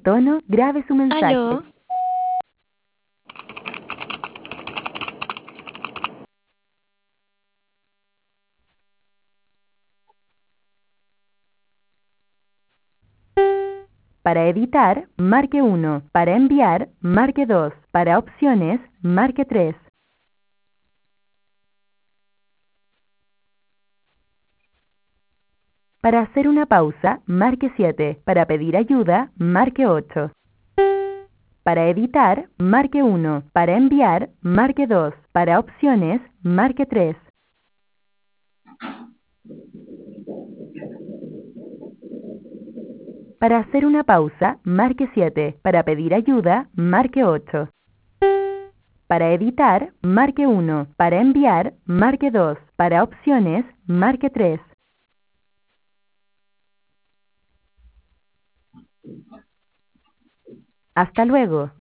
tono, grabe su mensaje. ¿Aló? Para editar, marque 1. Para enviar, marque 2. Para opciones, marque 3. Para hacer una pausa, marque 7. Para pedir ayuda, marque 8. Para editar, marque 1. Para enviar, marque 2. Para opciones, marque 3. Para hacer una pausa, marque 7. Para pedir ayuda, marque 8. Para editar, marque 1. Para enviar, marque 2. Para opciones, marque 3. Hasta luego.